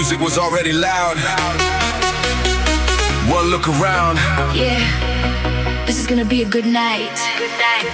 music was already loud. One look around. Yeah, this is gonna be a good night. Good night.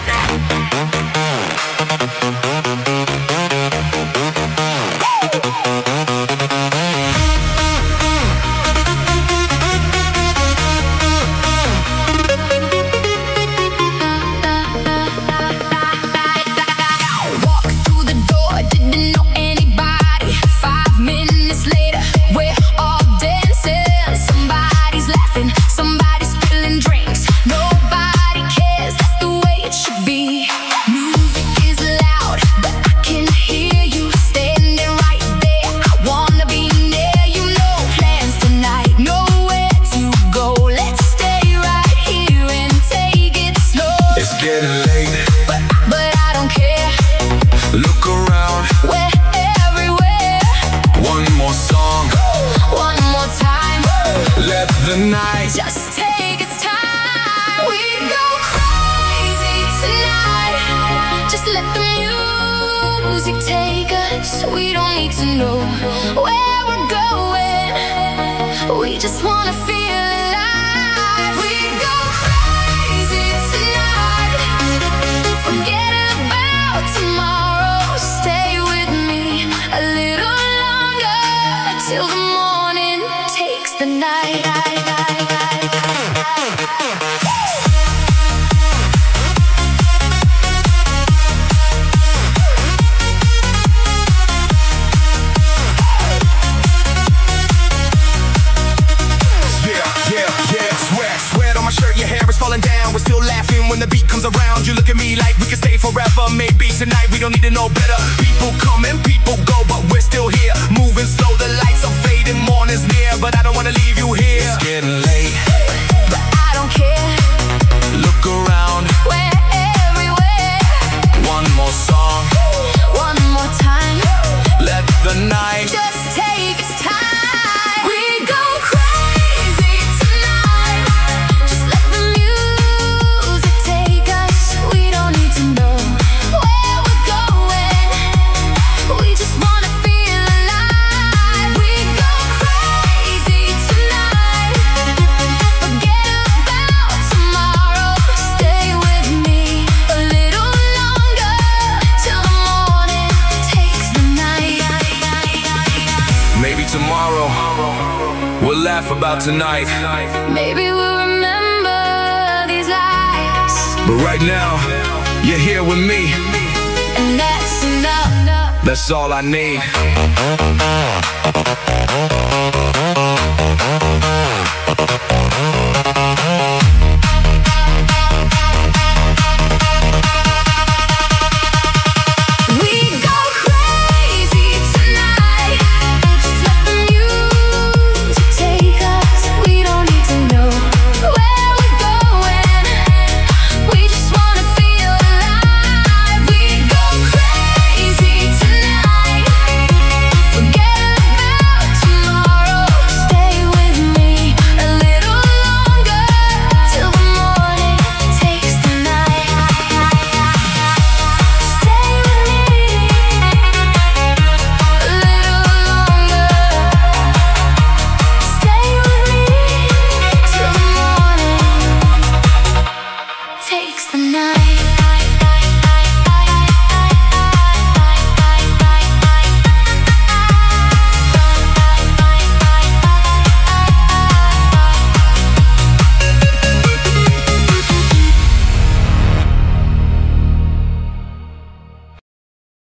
Look around, we're everywhere. One more song, one more time. Let the night just take its time. We go crazy tonight. Just let the music take us. We don't need to know where we're going. We just wanna feel alive. We go crazy tonight. Forget about tomorrow. Till the morning takes the night. Sweat on my shirt, your hair is falling down. We're still laughing when the beat comes around. You look at me like we can stay forever. Maybe tonight we don't need to know better. People come and people go, but we're still here. Moving slow, the lights are fading, morning's near. But I don't wanna leave you here. It's getting late, but I don't care. Look around, we're everywhere. One more song, one more time. Let the night just take its time. We go crazy tonight. Just let the music take us. We don't need to know where we're going. We just wanna feel alive. We go crazy tonight. Forget about tomorrow. Stay with me a little longer. Till the morning takes the night. Maybe tomorrow we'll laugh about tonight. Maybe we'll remember these lights. But right now, you're here with me, and that's enough. That's all I need.